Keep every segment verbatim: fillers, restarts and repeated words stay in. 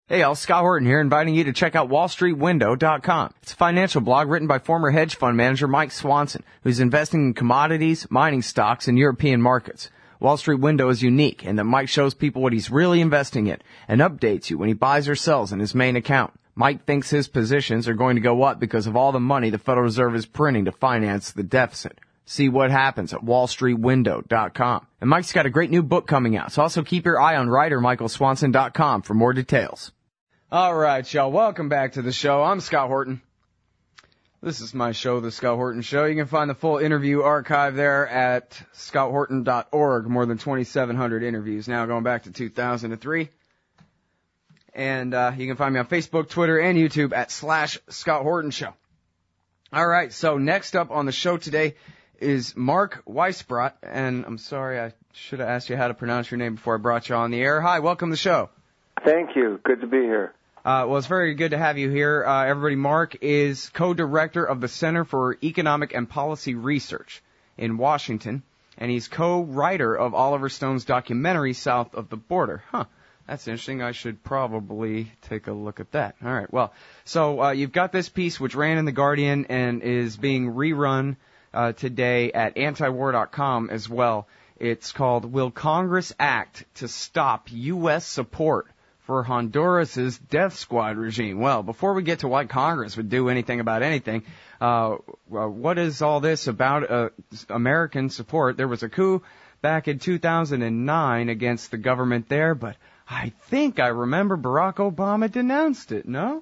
Hey, y'all, Scott Horton here, inviting you to check out wall street window dot com. It's a financial blog written by former hedge fund manager Mike Swanson, who's investing in commodities, mining stocks, and European markets. Wall Street Window is unique in that Mike shows people what he's really investing in and updates you when he buys or sells in his main account. Mike thinks his positions are going to go up because of all the money the Federal Reserve is printing to finance the deficit. See what happens at wall street window dot com. And Mike's got a great new book coming out, so also keep your eye on writer michael swanson dot com for more details. All right, y'all, welcome back to the show. I'm Scott Horton. This is my show, The Scott Horton Show. You can find the full interview archive there at scott horton dot org. More than twenty-seven hundred interviews now, going back to two thousand three. And uh, you can find me on Facebook, Twitter, and YouTube at slash Scott Horton Show. All right, so next up on the show today is Mark Weisbrot. And I'm sorry, I should have asked you how to pronounce your name before I brought you on the air. Hi, welcome to the show. Thank you. Good to be here. Uh, well, it's very good to have you here. Uh, everybody, Mark is co-director of the Center for Economic and Policy Research in Washington, and he's co-writer of Oliver Stone's documentary, South of the Border. Huh, that's interesting. I should probably take a look at that. All right, well, so uh, you've got this piece which ran in The Guardian and is being rerun uh, today at anti war dot com as well. It's called, Will Congress Act to Stop U S Support for Honduras's death squad regime? Well, before we get to what Congress would do anything about anything, uh, what is all this about uh, American support? There was a coup back in two thousand nine against the government there, but I think I remember Barack Obama denounced it, no?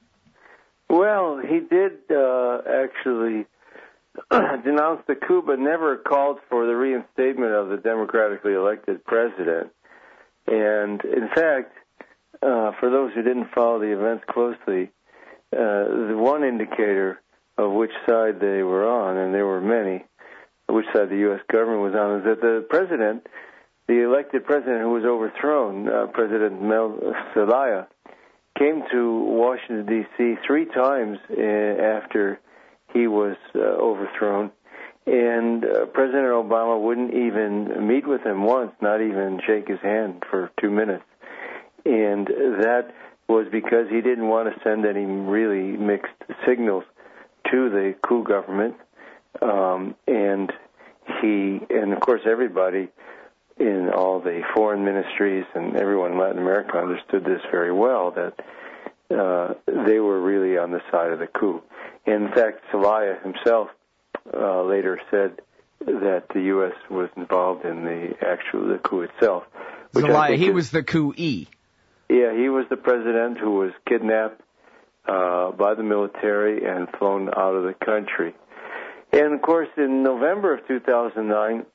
Well, he did uh, actually denounce the coup, but never called for the reinstatement of the democratically elected president. And, in fact, Uh, for those who didn't follow the events closely, uh, the one indicator of which side they were on, and there were many, which side the U S government was on, is that the president, the elected president who was overthrown, uh, President Mel Zelaya, came to Washington, D C three times uh, after he was uh, overthrown, and uh, President Obama wouldn't even meet with him once, not even shake his hand for two minutes. And that was because he didn't want to send any really mixed signals to the coup government. Um, and he, and of course everybody in all the foreign ministries and everyone in Latin America understood this very well, that uh, they were really on the side of the coup. In fact, Zelaya himself uh, later said that the U S was involved in the actual the coup itself. Zelaya, he was the coup-ee. Yeah, he was the president who was kidnapped uh, by the military and flown out of the country. And, of course, in November of two thousand nine,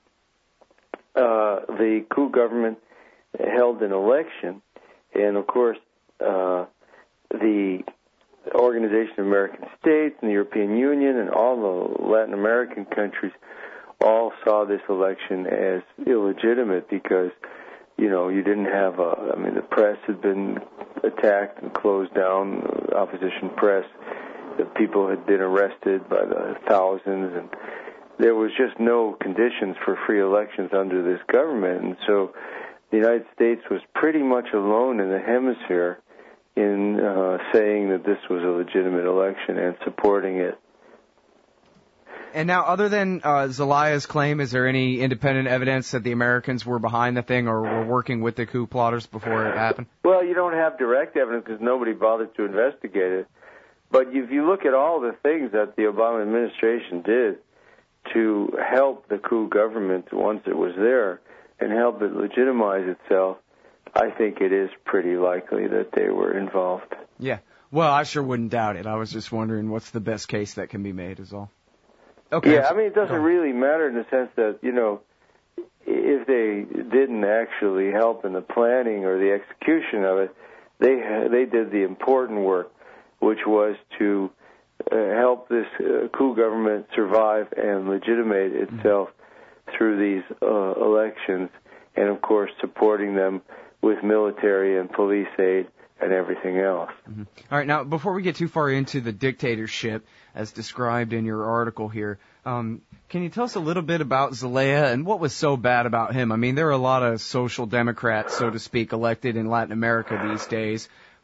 uh, the coup government held an election. And, of course, uh, the Organization of American States and the European Union and all the Latin American countries all saw this election as illegitimate because, you know, you didn't have a, I mean, the press had been attacked and closed down, opposition press. The people had been arrested by the thousands, and there was just no conditions for free elections under this government. And so the United States was pretty much alone in the hemisphere in uh, saying that this was a legitimate election and supporting it. And now, other than uh, Zelaya's claim, is there any independent evidence that the Americans were behind the thing or were working with the coup plotters before it happened? Well, you don't have direct evidence because nobody bothered to investigate it. But if you look at all the things that the Obama administration did to help the coup government once it was there and help it legitimize itself, I think it is pretty likely that they were involved. Yeah. Well, I sure wouldn't doubt it. I was just wondering what's the best case that can be made is all. Okay. Yeah, I mean, it doesn't really matter in the sense that, you know, if they didn't actually help in the planning or the execution of it, they they did the important work, which was to uh, help this uh, coup government survive and legitimate itself mm-hmm. through these uh, elections, and, of course, supporting them with military and police aid and everything else. Mm-hmm. All right, now, before we get too far into the dictatorship, as described in your article here, um, can you tell us a little bit about Zelaya and what was so bad about him? I mean, there are a lot of social democrats, so to speak, elected in Latin America these days.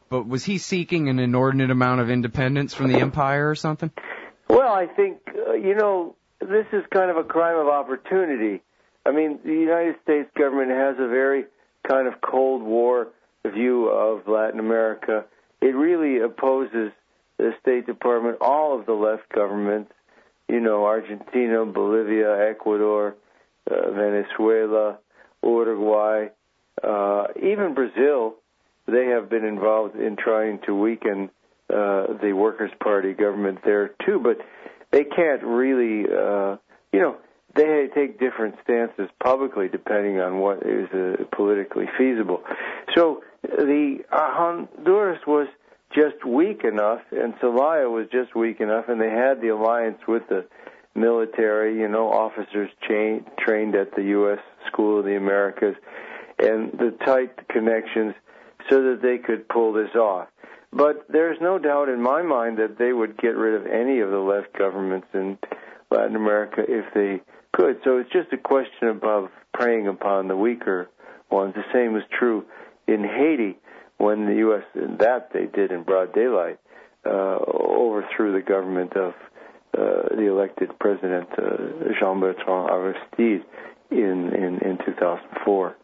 but was he seeking an inordinate amount of independence from the empire or something? Well, I think, uh, you know, this is kind of a crime of opportunity. I mean, the United States government has a very kind of Cold War view of Latin America. It really opposes the State Department, all of the left governments, you know, Argentina, Bolivia, Ecuador, uh, Venezuela, Uruguay, uh, even Brazil. They have been involved in trying to weaken uh, the Workers' Party government there, too. But they can't really, uh, you know, they take different stances publicly depending on what is uh, politically feasible. So the uh, Honduras was just weak enough, and Zelaya was just weak enough, and they had the alliance with the military, you know, officers cha- trained at the U S School of the Americas, and the tight connections so that they could pull this off. But there's no doubt in my mind that they would get rid of any of the left governments in Latin America if they could. So it's just a question of preying upon the weaker ones. The same was true in Haiti when the U S, and that they did in broad daylight, uh, overthrew the government of uh, the elected president, uh, Jean-Bertrand Aristide, in, in, in two thousand four.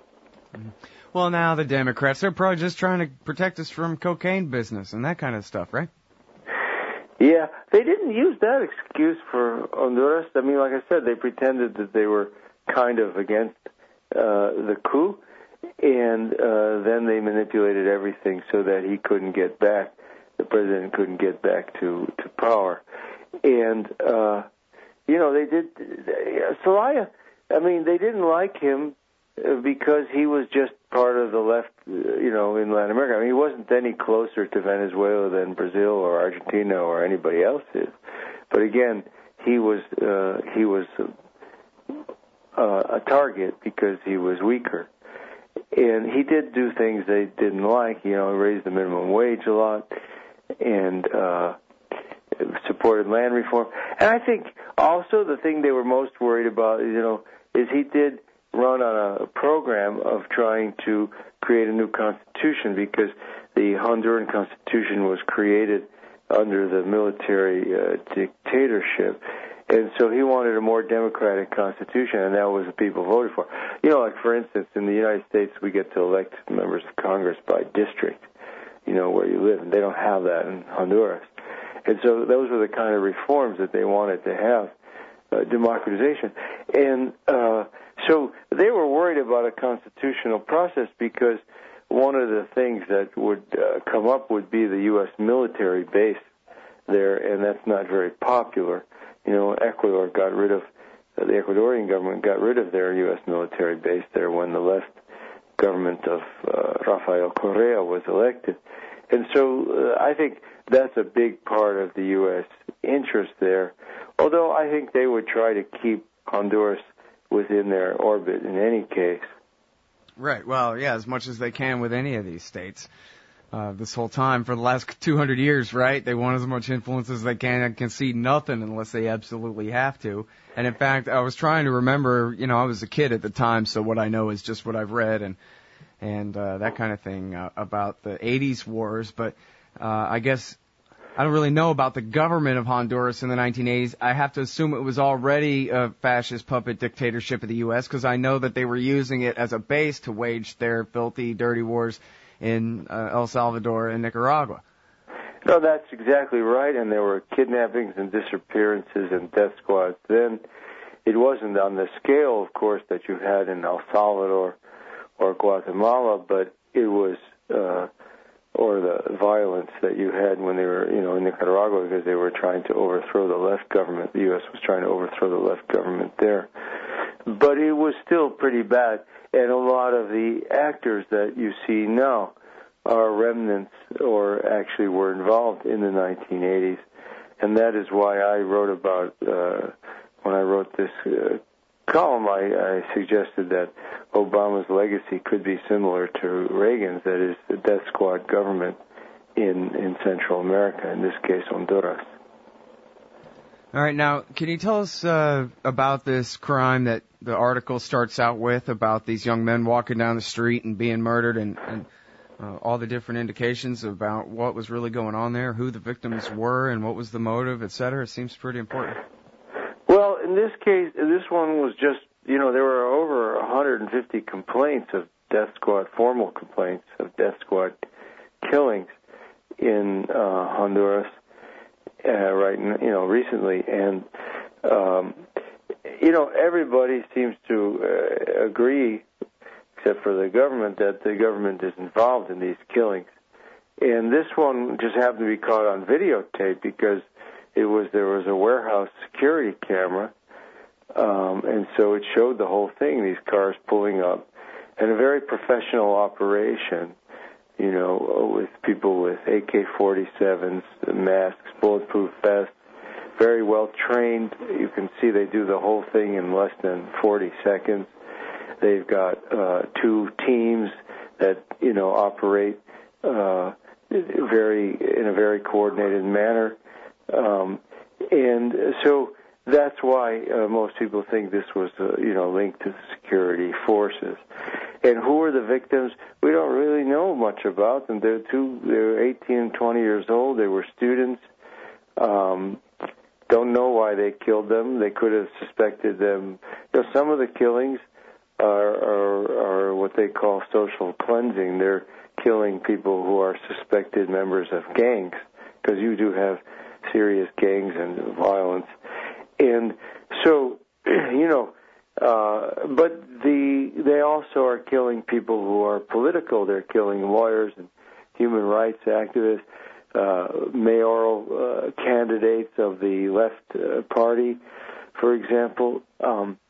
Well, now the Democrats, they're probably just trying to protect us from cocaine business and that kind of stuff, right? Yeah, they didn't use that excuse for Honduras. I mean, like I said, they pretended that they were kind of against uh, the coup, and uh, then they manipulated everything so that he couldn't get back, the president couldn't get back to, to power. And, uh, you know, they did, uh, Zelaya, I mean, they didn't like him because he was just part of the left, you know, in Latin America. I mean, he wasn't any closer to Venezuela than Brazil or Argentina or anybody else is. But again, he was uh, he was uh, a target because he was weaker, and he did do things they didn't like. You know, he raised the minimum wage a lot, and uh, supported land reform. And I think also the thing they were most worried about, you know, is he did run on a program of trying to create a new constitution, because the Honduran constitution was created under the military uh, dictatorship. And so he wanted a more democratic constitution, and that was what people voted for. You know, like, for instance, in the United States, we get to elect members of Congress by district, you know, where you live, and they don't have that in Honduras. And so those were the kind of reforms that they wanted to have, uh, democratization. And uh, so they were worried about a constitutional process because one of the things that would uh, come up would be the U S military base there, and that's not very popular. You know, Ecuador got rid of, uh, the Ecuadorian government got rid of their U S military base there when the left government of uh, Rafael Correa was elected. And so uh, I think that's a big part of the U S interest there, although I think they would try to keep Honduras within their orbit in any case. Right. Well, yeah, as much as they can with any of these states. Uh, this whole time for the last two hundred years, right? They want as much influence as they can and concede nothing unless they absolutely have to. And in fact, I was trying to remember, you know, I was a kid at the time, so what I know is just what I've read and and uh, that kind of thing uh, about the eighties wars. But uh, I guess I don't really know about the government of Honduras in the nineteen eighties. I have to assume it was already a fascist puppet dictatorship of the U S because I know that they were using it as a base to wage their filthy, dirty wars in uh, El Salvador and Nicaragua. No, that's exactly right, and there were kidnappings and disappearances and death squads then. It wasn't on the scale, of course, that you had in El Salvador or Guatemala, but it was, uh, or the violence that you had when they were, you know, in Nicaragua, because they were trying to overthrow the left government. The U S was trying to overthrow the left government there. But it was still pretty bad. And a lot of the actors that you see now are remnants or actually were involved in the nineteen eighties. And that is why I wrote about, uh, when I wrote this uh, column, I, I suggested that Obama's legacy could be similar to Reagan's, that is, the death squad government in, in Central America, in this case Honduras. All right, now, can you tell us uh, about this crime that the article starts out with, about these young men walking down the street and being murdered, and, and uh, all the different indications about what was really going on there, who the victims were, and what was the motive, et cetera. It seems pretty important. Well, in this case, this one was just, you know, there were over one hundred fifty complaints of death squad, formal complaints of death squad killings in uh, Honduras, uh, right, you know, recently. And, um, you know, everybody seems to uh, agree, except for the government, that the government is involved in these killings. And this one just happened to be caught on videotape because it was there was a warehouse security camera, um, and so it showed the whole thing, these cars pulling up, and a very professional operation, you know, with people with A K forty-sevens, masks, bulletproof vests, very well trained. You can see they do the whole thing in less than forty seconds. They've got uh, two teams that, you know, operate uh, very in a very coordinated manner. Um, and so that's why uh, most people think this was, uh, you know, linked to the security forces. And who are the victims? We don't really know much about them. They're two, they're eighteen and twenty years old. They were students. Um, don't know why they killed them. They could have suspected them. You know, some of the killings are, are, are what they call social cleansing. They're killing people who are suspected members of gangs, because you do have serious gangs and violence. And so, you know, uh, but the they also are killing people who are political. They're killing lawyers and human rights activists, uh, mayoral uh, candidates of the left uh, party, for example. Um,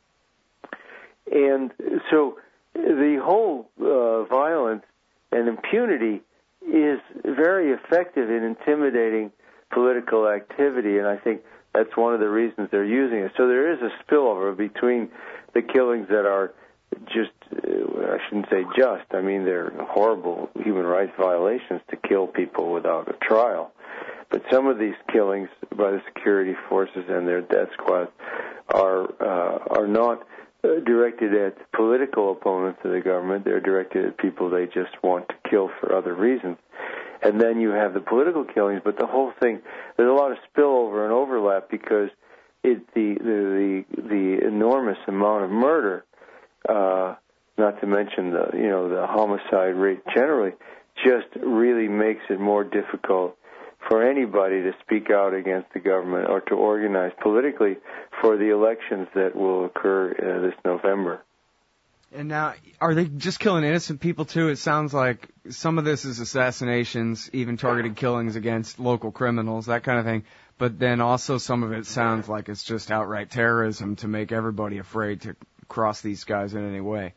and so the whole uh, violence and impunity is very effective in intimidating political activity, and I think that's one of the reasons they're using it. So there is a spillover between the killings that are just, uh, I shouldn't say just, I mean they're horrible human rights violations to kill people without a trial. But some of these killings by the security forces and their death squads are uh, are not uh, directed at political opponents of the government. They're directed at people they just want to kill for other reasons. And then you have the political killings, but the whole thing, there's a lot of spillover and overlap because it, the, the the the enormous amount of murder, uh, not to mention the you know the homicide rate generally, just really makes it more difficult for anybody to speak out against the government or to organize politically for the elections that will occur uh, this November. And now, are they just killing innocent people, too? It sounds like some of this is assassinations, even targeted killings against local criminals, that kind of thing. But then also some of it sounds like it's just outright terrorism to make everybody afraid to cross these guys in any way.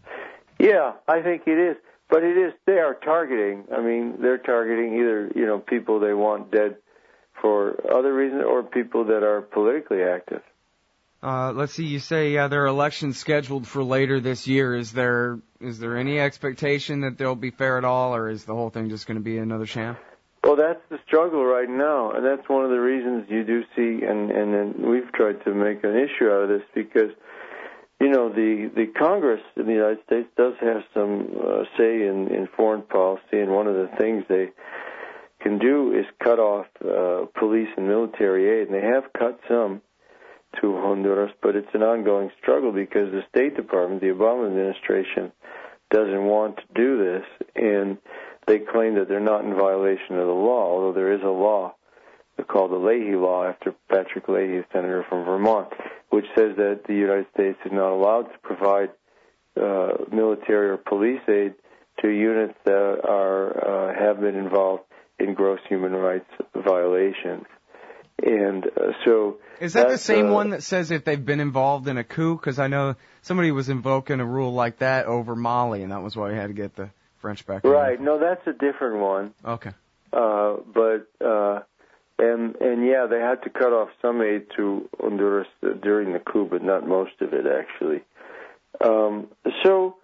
Yeah, I think it is. But it is, they are targeting. I mean, they're targeting either, you know, people they want dead for other reasons or people that are politically active. Uh, let's see, you say uh, there are elections scheduled for later this year. Is there is there any expectation that they'll be fair at all, or is the whole thing just going to be another sham? Well, that's the struggle right now, and that's one of the reasons you do see, and, and, and we've tried to make an issue out of this because, you know, the, the Congress in the United States does have some uh, say in, in foreign policy, and one of the things they can do is cut off uh, police and military aid, and they have cut some to Honduras, but it's an ongoing struggle because the State Department, the Obama administration, doesn't want to do this, and they claim that they're not in violation of the law, although there is a law called the Leahy Law after Patrick Leahy, a senator from Vermont, which says that the United States is not allowed to provide uh, military or police aid to units that are uh, have been involved in gross human rights violations. And uh, so is that the same uh, one that says if they've been involved in a coup? Because I know somebody was invoking a rule like that over Mali, and that was why we had to get the French back. Right. No, that's a different one. Okay. Uh, but uh, and and yeah, they had to cut off some aid to Honduras during the coup, but not most of it actually. Um, so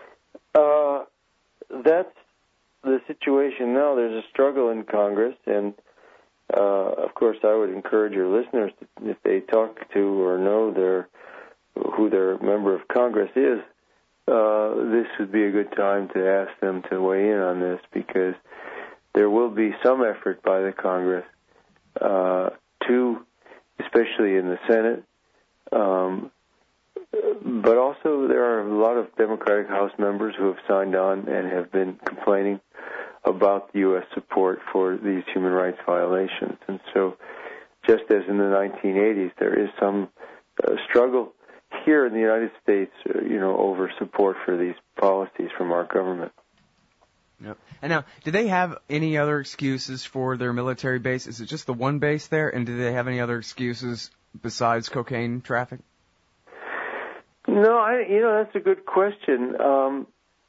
uh, that's the situation now. There's a struggle in Congress, and Uh, of course, I would encourage your listeners, if they talk to or know their who their member of Congress is, uh, this would be a good time to ask them to weigh in on this, because there will be some effort by the Congress uh, to, especially in the Senate, um, but also there are a lot of Democratic House members who have signed on and have been complaining about the U S support for these human rights violations. And so, just as in the nineteen eighties, there is some uh, struggle here in the United States, uh, you know, over support for these policies from our government. Yep. And now, do they have any other excuses for their military base? Is it just the one base there? And do they have any other excuses besides cocaine traffic? No, I, you know, that's a good question. Um,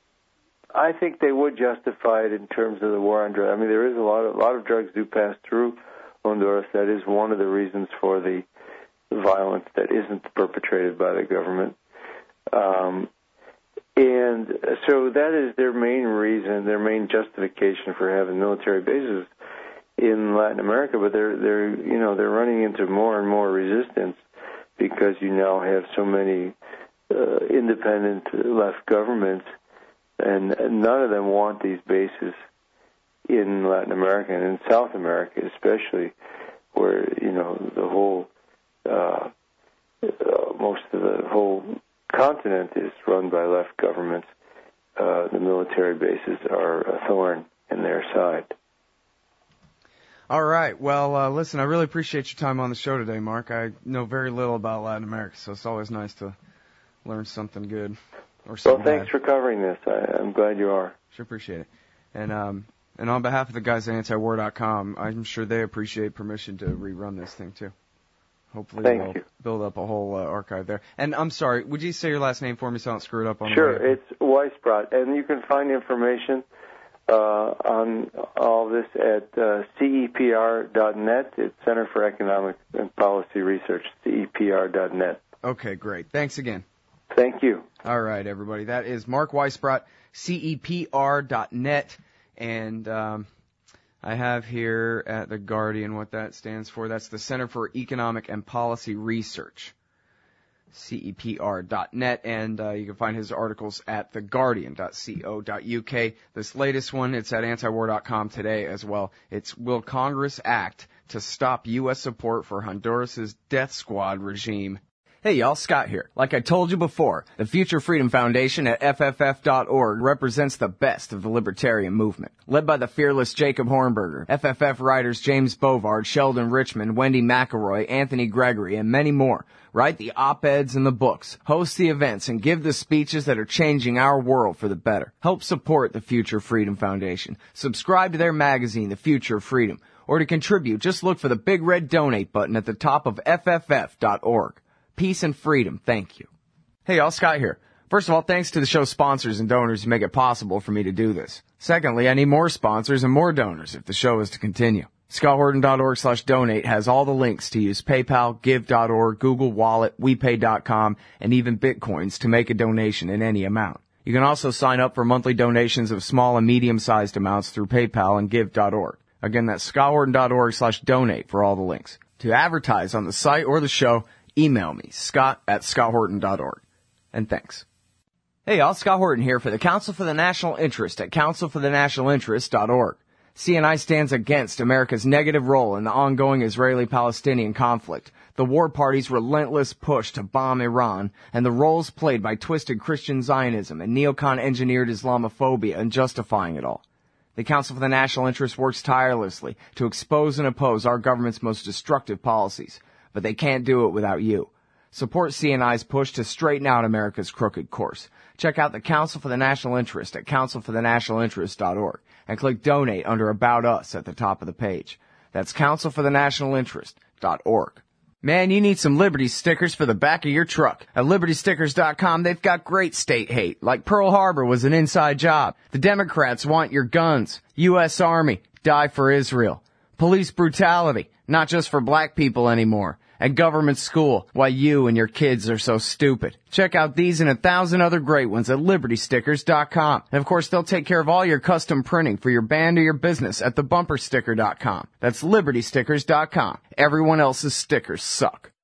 I think they would justify it in terms of the war on drugs. I mean, there is a lot of a lot of drugs do pass through Honduras. That is one of the reasons for the violence that isn't perpetrated by the government. Um, and so that is their main reason, their main justification for having military bases in Latin America. But they're they're you know they're running into more and more resistance because you now have so many uh, independent left governments, and none of them want these bases in Latin America and in South America, especially, where you know the whole uh, uh, most of the whole continent is run by left governments. Uh, the military bases are a thorn in their side. All right. Well, uh, listen, I really appreciate your time on the show today, Mark. I know very little about Latin America, so it's always nice to learn something good or something Well, thanks bad. for covering this. I, I'm glad you are. Sure appreciate it. And um, and on behalf of the guys at anti war dot com, I'm sure they appreciate permission to rerun this thing, too. Hopefully Thank we'll you. build up a whole uh, archive there. And I'm sorry, would you say your last name for me so I don't screw it up on Sure, the way? it's Weisbrot, and you can find information uh, on all this at uh, C E P R dot net. It's Center for Economic and Policy Research, C E P R dot net. Okay, great. Thanks again. Thank you. All right, everybody. That is Mark Weisbrot, C E P R dot net. And um, I have here at The Guardian what that stands for. That's the Center for Economic and Policy Research, C E P R dot net. And uh, you can find his articles at the guardian dot co dot U K. This latest one, it's at anti war dot com today as well. It's Will Congress Act to Stop U S Support for Honduras's Death Squad Regime? Hey y'all, Scott here. Like I told you before, the Future Freedom Foundation at F F F dot org represents the best of the libertarian movement. Led by the fearless Jacob Hornberger, F F F writers James Bovard, Sheldon Richman, Wendy McElroy, Anthony Gregory, and many more write the op-eds and the books, host the events, and give the speeches that are changing our world for the better. Help support the Future Freedom Foundation. Subscribe to their magazine, The Future of Freedom. Or to contribute, just look for the big red donate button at the top of F F F dot org. Peace and freedom. Thank you. Hey, y'all, Scott here. First of all, thanks to the show's sponsors and donors who make it possible for me to do this. Secondly, I need more sponsors and more donors if the show is to continue. Scott Horton dot org slash donate has all the links to use PayPal, Give dot org, Google Wallet, We Pay dot com, and even Bitcoins to make a donation in any amount. You can also sign up for monthly donations of small and medium-sized amounts through PayPal and Give dot org. Again, that's Scott Horton dot org slash donate for all the links. To advertise on the site or the show, email me, Scott at Scott Horton dot org. And thanks. Hey y'all, Scott Horton here for the Council for the National Interest at council for the national interest dot org. C N I stands against America's negative role in the ongoing Israeli-Palestinian conflict, the war party's relentless push to bomb Iran, and the roles played by twisted Christian Zionism and neocon-engineered Islamophobia in justifying it all. The Council for the National Interest works tirelessly to expose and oppose our government's most destructive policies, but they can't do it without you. Support C N I's push to straighten out America's crooked course. Check out the Council for the National Interest at council for the national interest dot org and click Donate under About Us at the top of the page. That's council for the national interest dot org. Man, you need some Liberty stickers for the back of your truck. At liberty stickers dot com, they've got great state hate, like Pearl Harbor was an inside job. The Democrats want your guns. U S Army, die for Israel. Police brutality, not just for black people anymore. And government school, why you and your kids are so stupid. Check out these and a thousand other great ones at liberty stickers dot com. And of course, they'll take care of all your custom printing for your band or your business at the bumper sticker dot com. That's liberty stickers dot com. Everyone else's stickers suck.